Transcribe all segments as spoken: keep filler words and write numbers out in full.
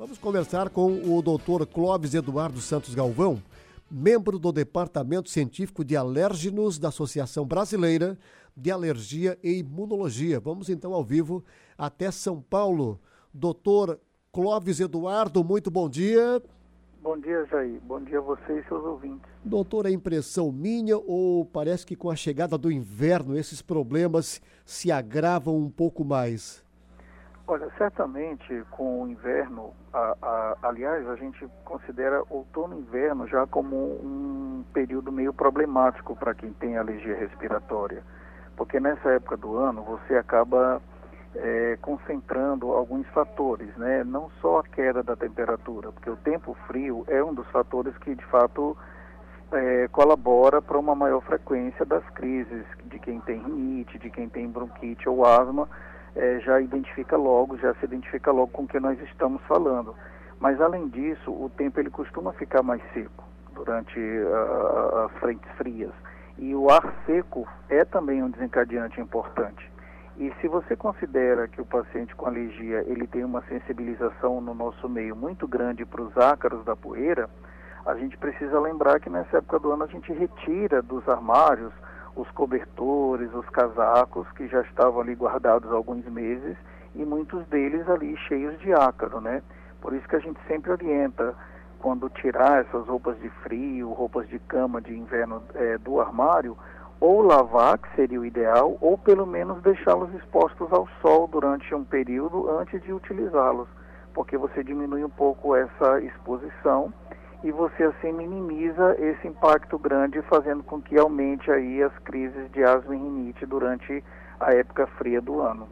Vamos conversar com o doutor Clóvis Eduardo Santos Galvão, membro do Departamento Científico de Alérgenos da Associação Brasileira de Alergia e Imunologia. Vamos então ao vivo até São Paulo. Doutor Clóvis Eduardo, muito bom dia. Bom dia, Jair. Bom dia a você e seus ouvintes. Doutor, é impressão minha ou parece que com a chegada do inverno esses problemas se agravam um pouco mais? Olha, certamente com o inverno, a, a, aliás, a gente considera outono e inverno já como um período meio problemático para quem tem alergia respiratória, porque nessa época do ano você acaba é, concentrando alguns fatores, né? Não só a queda da temperatura, porque o tempo frio é um dos fatores que de fato é, colabora para uma maior frequência das crises de quem tem rinite, de quem tem bronquite ou asma. É, já identifica logo, já se identifica logo com o que nós estamos falando. Mas, além disso, o tempo ele costuma ficar mais seco durante uh, as frentes frias. E o ar seco é também um desencadeante importante. E se você considera que o paciente com alergia ele tem uma sensibilização no nosso meio muito grande para os ácaros da poeira, a gente precisa lembrar que nessa época do ano a gente retira dos armários os cobertores, os casacos que já estavam ali guardados há alguns meses e muitos deles ali cheios de ácaro, né? Por isso que a gente sempre orienta, quando tirar essas roupas de frio, roupas de cama de inverno é, do armário, ou lavar, que seria o ideal, ou pelo menos deixá-los expostos ao sol durante um período antes de utilizá-los, porque você diminui um pouco essa exposição e você assim minimiza esse impacto grande, fazendo com que aumente aí as crises de asma e rinite durante a época fria do ano.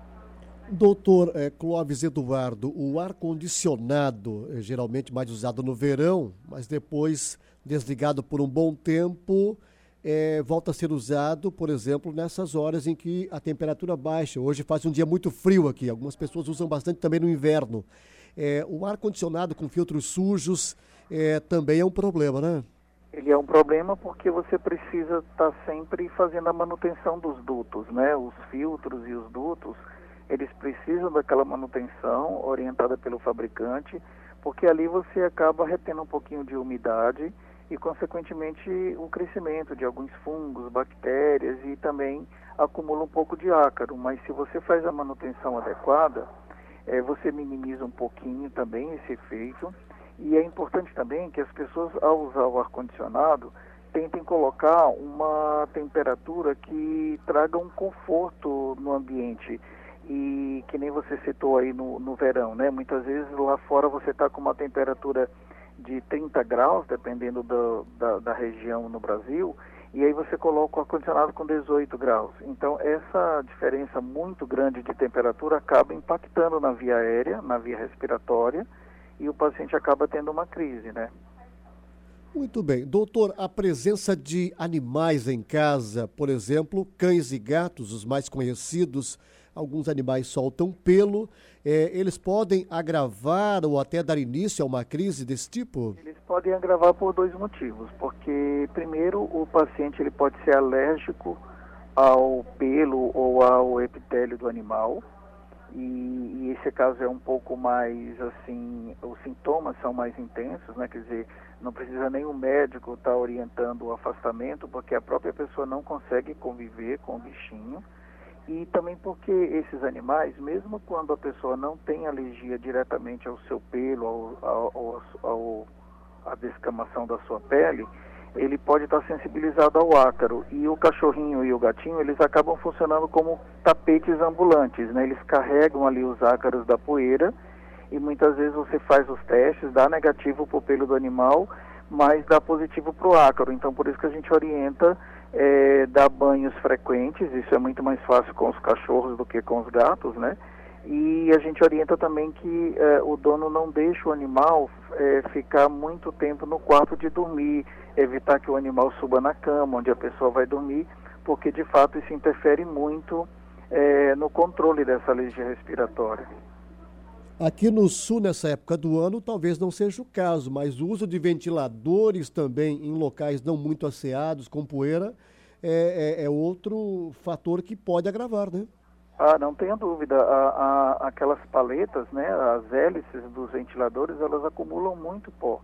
Doutor é, Clóvis Eduardo, o ar-condicionado é geralmente mais usado no verão, mas depois desligado por um bom tempo, é, volta a ser usado, por exemplo, nessas horas em que a temperatura baixa. Hoje faz um dia muito frio aqui, algumas pessoas usam bastante também no inverno. É, o ar-condicionado com filtros sujos É, também é um problema, né? Ele é um problema porque você precisa estar sempre fazendo a manutenção dos dutos, né? Os filtros e os dutos, eles precisam daquela manutenção orientada pelo fabricante, porque ali você acaba retendo um pouquinho de umidade e, consequentemente, o crescimento de alguns fungos, bactérias e também acumula um pouco de ácaro. Mas se você faz a manutenção adequada, é, você minimiza um pouquinho também esse efeito. E é importante também que as pessoas, ao usar o ar-condicionado, tentem colocar uma temperatura que traga um conforto no ambiente. E que nem você citou aí no, no verão, né? Muitas vezes lá fora você está com uma temperatura de trinta graus, dependendo do, da, da região no Brasil, e aí você coloca o ar-condicionado com dezoito graus. Então, essa diferença muito grande de temperatura acaba impactando na via aérea, na via respiratória, e o paciente acaba tendo uma crise, né? Muito bem. Doutor, a presença de animais em casa, por exemplo, cães e gatos, os mais conhecidos, alguns animais soltam pelo, é, eles podem agravar ou até dar início a uma crise desse tipo? Eles podem agravar por dois motivos, porque primeiro o paciente ele pode ser alérgico ao pelo ou ao epitélio do animal, E, e esse caso é um pouco mais, assim, os sintomas são mais intensos, né? Quer dizer, não precisa nem o médico estar orientando o afastamento, porque a própria pessoa não consegue conviver com o bichinho. E também porque esses animais, mesmo quando a pessoa não tem alergia diretamente ao seu pelo, ao, ao, ao, ao à descamação da sua pele, ele pode estar sensibilizado ao ácaro. E o cachorrinho e o gatinho, eles acabam funcionando como tapetes ambulantes, né? Eles carregam ali os ácaros da poeira e muitas vezes você faz os testes, dá negativo para o pelo do animal, mas dá positivo para o ácaro. Então, por isso que a gente orienta é, dar banhos frequentes. Isso é muito mais fácil com os cachorros do que com os gatos, né? E a gente orienta também que eh, o dono não deixe o animal eh, ficar muito tempo no quarto de dormir, evitar que o animal suba na cama, onde a pessoa vai dormir, porque de fato isso interfere muito eh, no controle dessa alergia respiratória. Aqui no sul, nessa época do ano, talvez não seja o caso, mas o uso de ventiladores também em locais não muito asseados, com poeira, é, é, é outro fator que pode agravar, né? Ah, não tenha dúvida. A, a, aquelas paletas, né, as hélices dos ventiladores, elas acumulam muito pó.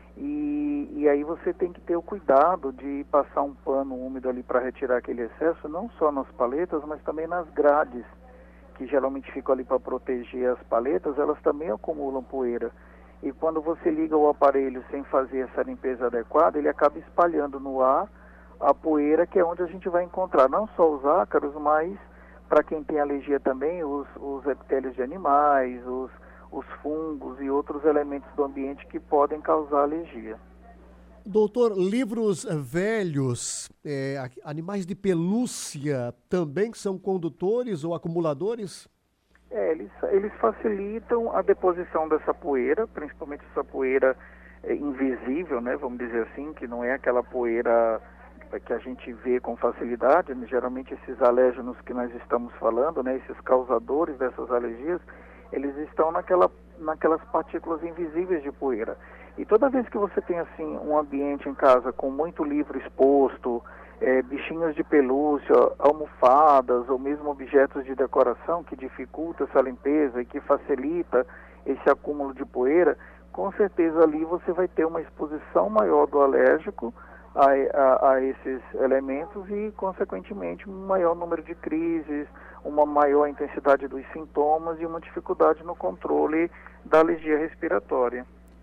E, e aí você tem que ter o cuidado de passar um pano úmido ali para retirar aquele excesso, não só nas paletas, mas também nas grades, que geralmente ficam ali para proteger as paletas, elas também acumulam poeira. E quando você liga o aparelho sem fazer essa limpeza adequada, ele acaba espalhando no ar a poeira, que é onde a gente vai encontrar não só os ácaros, mas, para quem tem alergia também, os, os epitélios de animais, os, os fungos e outros elementos do ambiente que podem causar alergia. Doutor, livros velhos, é, animais de pelúcia também são condutores ou acumuladores? É, eles, eles facilitam a deposição dessa poeira, principalmente essa poeira é, invisível, né, vamos dizer assim, que não é aquela poeira que a gente vê com facilidade, né? Geralmente esses alérgenos que nós estamos falando, né, esses causadores dessas alergias, eles estão naquela, naquelas partículas invisíveis de poeira. E toda vez que você tem assim um ambiente em casa com muito livro exposto, é, bichinhos de pelúcia, almofadas ou mesmo objetos de decoração que dificulta essa limpeza e que facilita esse acúmulo de poeira, com certeza ali você vai ter uma exposição maior do alérgico a, a, a esses elementos e, consequentemente, um maior número de crises, uma maior intensidade dos sintomas e uma dificuldade no controle da alergia respiratória.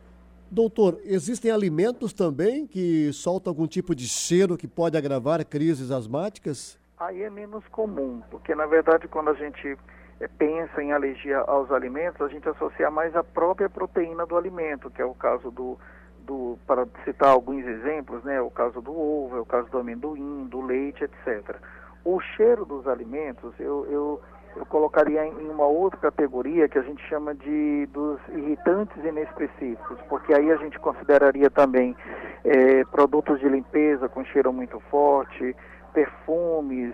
Doutor, existem alimentos também que soltam algum tipo de cheiro que pode agravar crises asmáticas? Aí é menos comum, porque na verdade quando a gente é, pensa em alergia aos alimentos, a gente associa mais a própria proteína do alimento, que é o caso do, do para citar alguns exemplos, né, o caso do ovo, é o caso do amendoim, do leite, etcétera. O cheiro dos alimentos, eu, eu, eu colocaria em uma outra categoria que a gente chama de dos irritantes inespecíficos, porque aí a gente consideraria também é, produtos de limpeza com cheiro muito forte, perfumes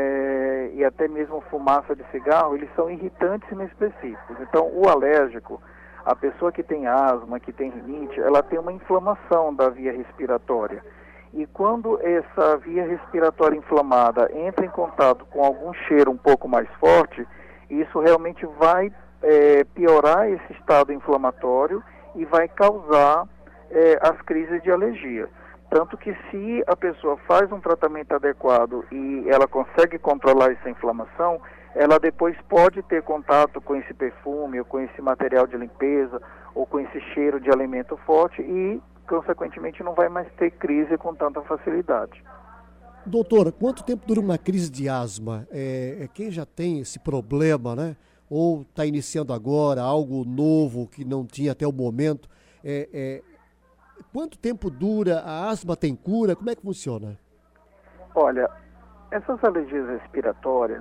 é, e até mesmo fumaça de cigarro, eles são irritantes inespecíficos. Então, o alérgico, a pessoa que tem asma, que tem rinite, ela tem uma inflamação da via respiratória. E quando essa via respiratória inflamada entra em contato com algum cheiro um pouco mais forte, isso realmente vai é, piorar esse estado inflamatório e vai causar é, as crises de alergia. Tanto que se a pessoa faz um tratamento adequado e ela consegue controlar essa inflamação, ela depois pode ter contato com esse perfume, ou com esse material de limpeza, ou com esse cheiro de alimento forte e, consequentemente, não vai mais ter crise com tanta facilidade. Doutor, quanto tempo dura uma crise de asma? É, é quem já tem esse problema, né? Ou está iniciando agora algo novo que não tinha até o momento? É, é, quanto tempo dura? A asma tem cura? Como é que funciona? Olha, essas alergias respiratórias,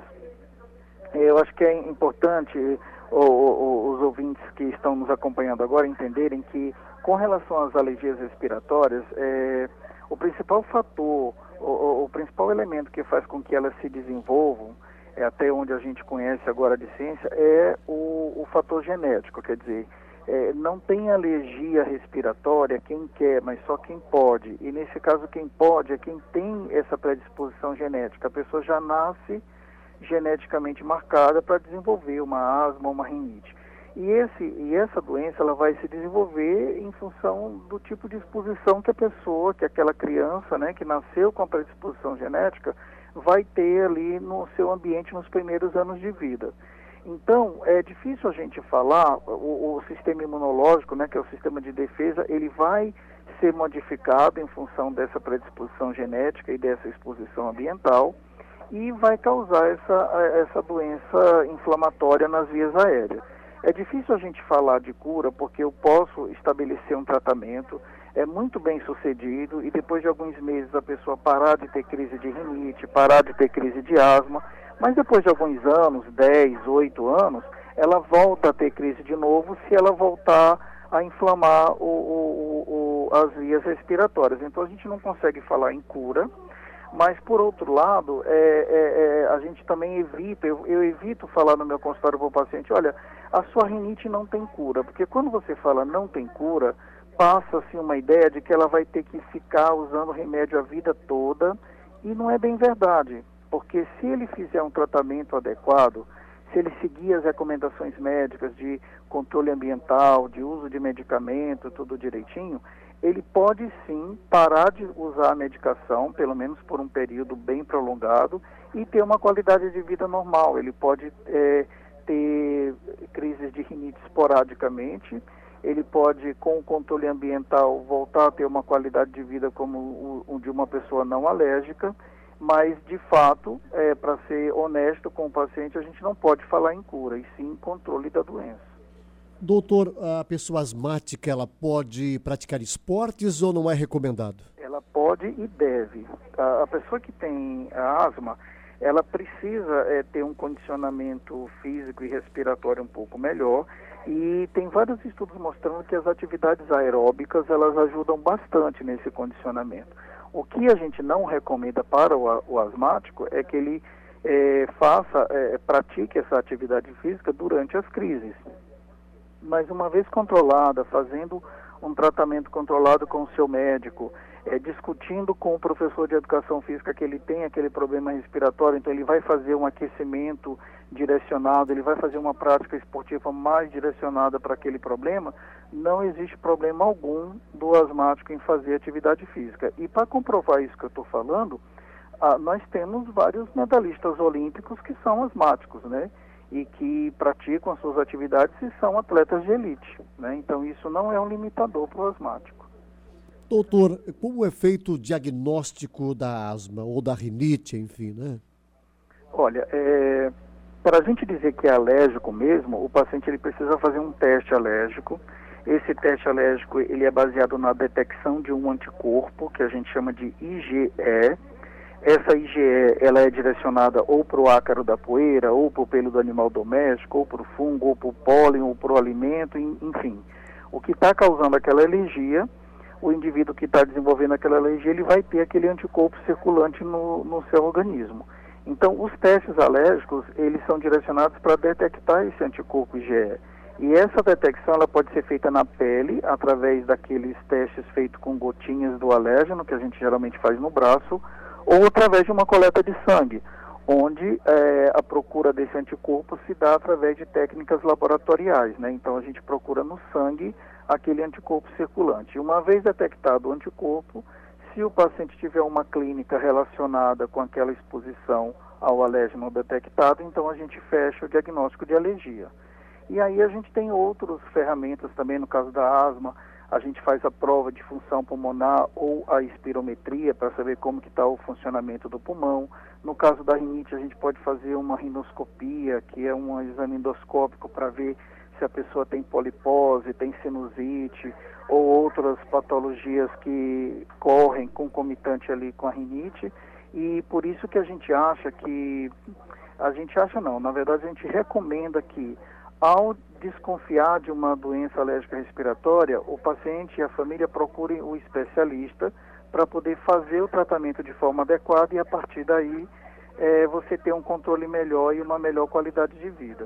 eu acho que é importante o, o, os ouvintes que estão nos acompanhando agora entenderem que, com relação às alergias respiratórias, é, o principal fator, o, o principal elemento que faz com que elas se desenvolvam, é, até onde a gente conhece agora de ciência, é o, o fator genético. Quer dizer, é, não tem alergia respiratória quem quer, mas só quem pode. E nesse caso, quem pode é quem tem essa predisposição genética. A pessoa já nasce geneticamente marcada para desenvolver uma asma ou uma rinite. E, esse, e essa doença ela vai se desenvolver em função do tipo de exposição que a pessoa, que aquela criança, né, que nasceu com a predisposição genética, vai ter ali no seu ambiente nos primeiros anos de vida. Então, é difícil a gente falar, o, o sistema imunológico, né, que é o sistema de defesa, ele vai ser modificado em função dessa predisposição genética e dessa exposição ambiental, e vai causar essa, essa doença inflamatória nas vias aéreas. É difícil a gente falar de cura porque eu posso estabelecer um tratamento, é muito bem sucedido, e depois de alguns meses a pessoa parar de ter crise de rinite, parar de ter crise de asma, mas depois de alguns anos, dez, oito anos, ela volta a ter crise de novo se ela voltar a inflamar o, o, o, as vias respiratórias. Então a gente não consegue falar em cura. Mas, por outro lado, é, é, é, a gente também evita, eu, eu evito falar no meu consultório para o paciente, olha, a sua rinite não tem cura, porque quando você fala não tem cura, passa-se uma ideia de que ela vai ter que ficar usando remédio a vida toda, e não é bem verdade, porque se ele fizer um tratamento adequado, se ele seguir as recomendações médicas de controle ambiental, de uso de medicamento, tudo direitinho, ele pode sim parar de usar a medicação, pelo menos por um período bem prolongado, e ter uma qualidade de vida normal. Ele pode é, ter crises de rinite esporadicamente, ele pode, com o controle ambiental, voltar a ter uma qualidade de vida como o, o de uma pessoa não alérgica, mas, de fato, é, para ser honesto com o paciente, a gente não pode falar em cura, e sim em controle da doença. Doutor, a pessoa asmática, ela pode praticar esportes ou não é recomendado? Ela pode e deve. A, a pessoa que tem asma, ela precisa é, ter um condicionamento físico e respiratório um pouco melhor, e tem vários estudos mostrando que as atividades aeróbicas, elas ajudam bastante nesse condicionamento. O que a gente não recomenda para o, o asmático é que ele é, faça, é, pratique essa atividade física durante as crises. Mas uma vez controlada, fazendo um tratamento controlado com o seu médico, é, discutindo com o professor de educação física que ele tem aquele problema respiratório, então ele vai fazer um aquecimento direcionado, ele vai fazer uma prática esportiva mais direcionada para aquele problema, não existe problema algum do asmático em fazer atividade física. E para comprovar isso que eu estou falando, ah, nós temos vários medalhistas olímpicos que são asmáticos, né? E que praticam as suas atividades e são atletas de elite, né? Então isso não é um limitador para o asmático. Doutor, como é feito o diagnóstico da asma ou da rinite, enfim, né? Olha, é, para a gente dizer que é alérgico mesmo, o paciente ele precisa fazer um teste alérgico. Esse teste alérgico ele é baseado na detecção de um anticorpo, que a gente chama de I G E. Essa I G E, ela é direcionada ou para o ácaro da poeira, ou para o pelo do animal doméstico, ou para o fungo, ou para o pólen, ou para o alimento, enfim. O que está causando aquela alergia, o indivíduo que está desenvolvendo aquela alergia, ele vai ter aquele anticorpo circulante no, no seu organismo. Então, os testes alérgicos, eles são direcionados para detectar esse anticorpo I G E. E essa detecção, ela pode ser feita na pele, através daqueles testes feitos com gotinhas do alérgeno, que a gente geralmente faz no braço, ou através de uma coleta de sangue, onde é, a procura desse anticorpo se dá através de técnicas laboratoriais, né? Então a gente procura no sangue aquele anticorpo circulante. E uma vez detectado o anticorpo, se o paciente tiver uma clínica relacionada com aquela exposição ao alérgeno detectado, então a gente fecha o diagnóstico de alergia. E aí a gente tem outras ferramentas também, no caso da asma, a gente faz a prova de função pulmonar ou a espirometria para saber como que está o funcionamento do pulmão. No caso da rinite, a gente pode fazer uma rinoscopia, que é um exame endoscópico para ver se a pessoa tem polipose, tem sinusite ou outras patologias que correm concomitante ali com a rinite. E por isso que a gente acha que, a gente acha não, na verdade a gente recomenda que, ao desconfiar de uma doença alérgica respiratória, o paciente e a família procurem o especialista para poder fazer o tratamento de forma adequada e, a partir daí, é, você ter um controle melhor e uma melhor qualidade de vida.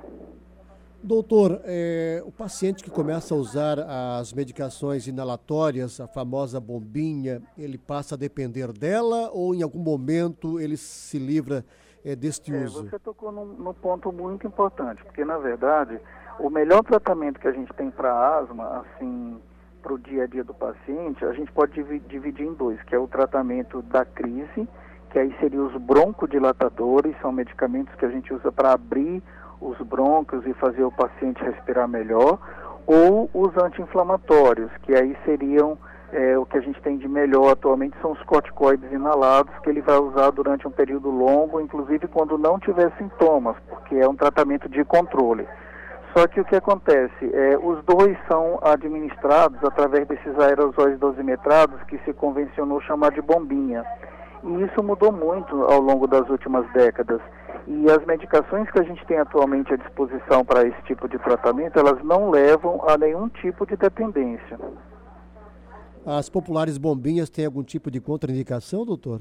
Doutor, é, o paciente que começa a usar as medicações inalatórias, a famosa bombinha, ele passa a depender dela ou em algum momento ele se livra é, deste é, uso? Você tocou num, num ponto muito importante, porque na verdade o melhor tratamento que a gente tem para asma, assim, para o dia a dia do paciente, a gente pode dividir em dois, que é o tratamento da crise, que aí seria os broncodilatadores, são medicamentos que a gente usa para abrir os brônquios e fazer o paciente respirar melhor, ou os anti-inflamatórios, que aí seriam é, o que a gente tem de melhor atualmente, são os corticoides inalados, que ele vai usar durante um período longo, inclusive quando não tiver sintomas, porque é um tratamento de controle. Só que o que acontece, é, os dois são administrados através desses aerosóis dosimetrados que se convencionou chamar de bombinha. E isso mudou muito ao longo das últimas décadas. E as medicações que a gente tem atualmente à disposição para esse tipo de tratamento, elas não levam a nenhum tipo de dependência. As populares bombinhas têm algum tipo de contraindicação, doutor?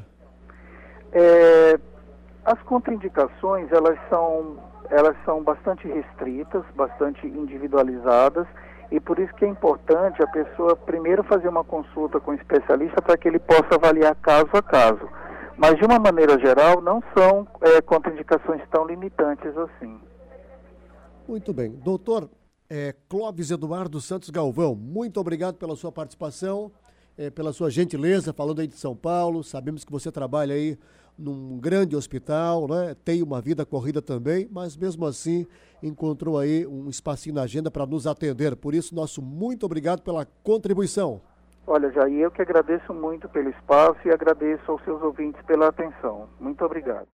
É, as contraindicações, elas são, elas são bastante restritas, bastante individualizadas, e por isso que é importante a pessoa primeiro fazer uma consulta com o especialista para que ele possa avaliar caso a caso. Mas, de uma maneira geral, não são é, contraindicações tão limitantes assim. Muito bem. Doutor é, Clóvis Eduardo Santos Galvão, muito obrigado pela sua participação, é, pela sua gentileza, falando aí de São Paulo. Sabemos que você trabalha aí num grande hospital, né? Tem uma vida corrida também, mas mesmo assim encontrou aí um espacinho na agenda para nos atender. Por isso, nosso muito obrigado pela contribuição. Olha, Jair, eu que agradeço muito pelo espaço e agradeço aos seus ouvintes pela atenção. Muito obrigado.